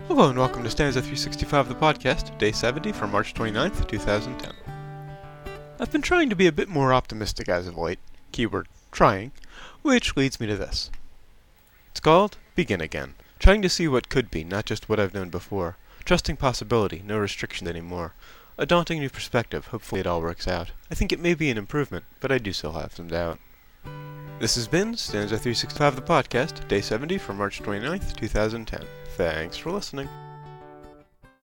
Hello and welcome to Stanza 365 the podcast, day 70 from March 29th, 2010. I've been trying to be a bit more optimistic as of late, keyword trying, which leads me to this. It's called Begin Again, trying to see what could be, not just what I've known before, trusting possibility, no restriction anymore, a daunting new perspective, hopefully it all works out. I think it may be an improvement, but I do still have some doubt. This has been Stanza 365 the podcast, day 70 from March 29th, 2010. Thanks for listening.